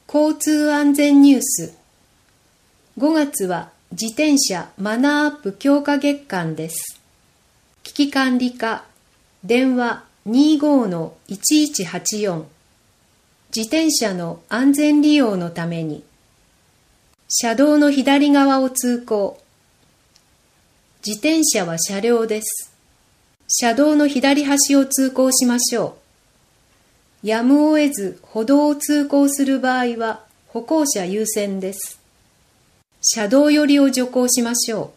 交通安全ニュース。5月は自転車マナーアップ強化月間です。危機管理課、電話 25-1184。自転車の安全利用のために。車道の左側を通行。自転車は車両です。車道の左端を通行しましょう。やむを得ず歩道を通行する場合は歩行者優先です。車道寄りを徐行しましょう。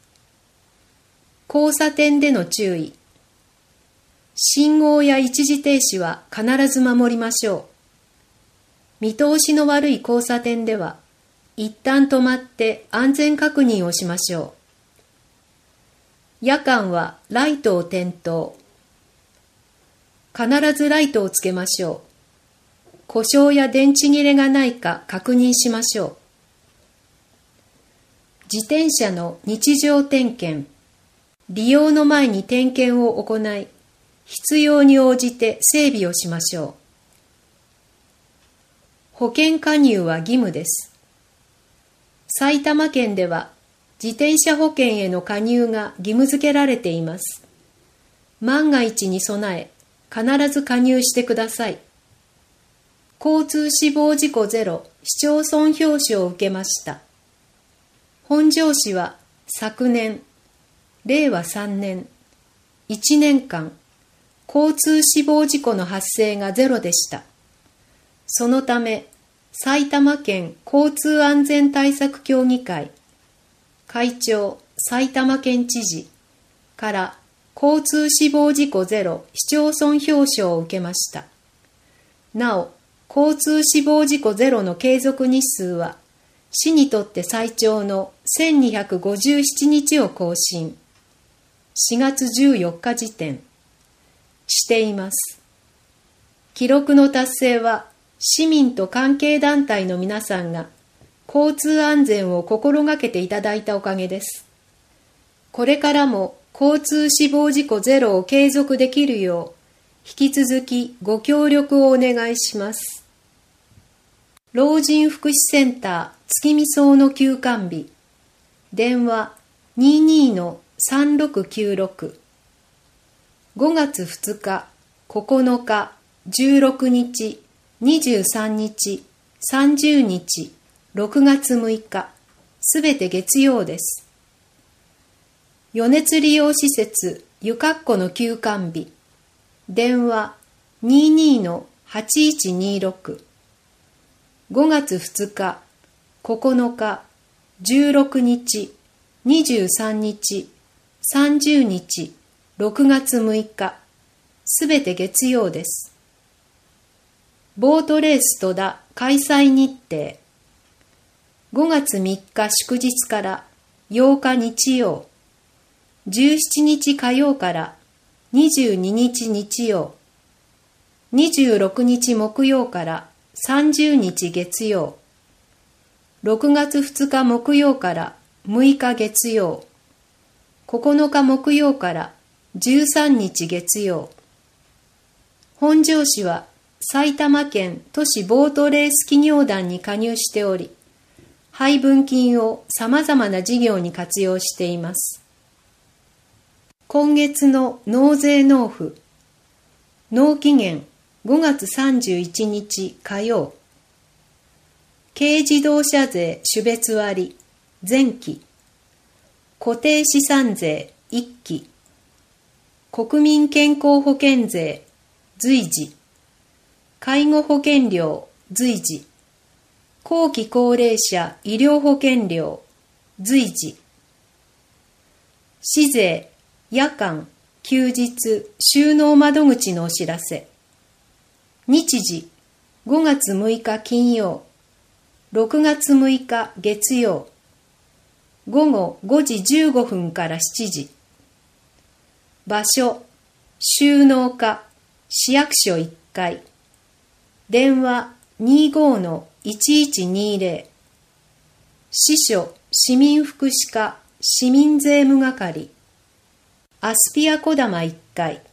交差点での注意。信号や一時停止は必ず守りましょう。見通しの悪い交差点では一旦止まって安全確認をしましょう。夜間はライトを点灯。必ずライトをつけましょう。故障や電池切れがないか確認しましょう。自転車の日常点検。利用の前に点検を行い、必要に応じて整備をしましょう。保険加入は義務です。埼玉県では自転車保険への加入が義務付けられています。万が一に備え、必ず加入してください。交通死亡事故ゼロ市町村表彰を受けました。本庄市は昨年、令和3年、1年間、交通死亡事故の発生がゼロでした。そのため、埼玉県交通安全対策協議会、会長、埼玉県知事から交通死亡事故ゼロ市町村表彰を受けました。なお、交通死亡事故ゼロの継続日数は、市にとって最長の1257日を更新。4月14日時点。しています。記録の達成は、市民と関係団体の皆さんが、交通安全を心がけていただいたおかげです。これからも、交通死亡事故ゼロを継続できるよう、引き続きご協力をお願いします。老人福祉センター月見荘の休館日。電話 22-3696。5月2日、9日、16日、23日、30日、6月6日、すべて月曜です。余熱利用施設ゆかっこの休館日。電話 22-8126。5月2日、9日、16日、23日、30日、6月6日、すべて月曜です。ボートレース戸田開催日程。5月3日祝日から8日日曜、17日火曜から22日日曜、26日木曜から30日月曜、6月2日木曜から6日月曜、9日木曜から13日月曜。本庄市は埼玉県都市ボートレース企業団に加入しており、配分金を様々な事業に活用しています。今月の納税納付。納期限5月31日火曜。軽自動車税種別割前期。固定資産税1期。国民健康保険税随時。介護保険料随時。後期高齢者医療保険料随時。市税夜間休日収納窓口のお知らせ。日時5月6日金曜、6月6日月曜、午後5時15分から7時。場所、収納課、市役所1階。電話 25-1120。支所、市民福祉課、市民税務係。アスピアこだま1階。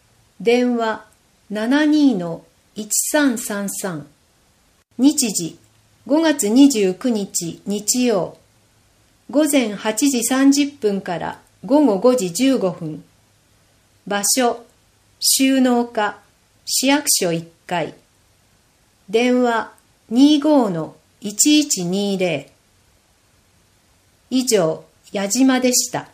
電話 72-1333。日時 5月29日日曜、午前8時30分から午後5時15分。場所、収納課、市役所1階。電話 25-1120。以上、矢島でした。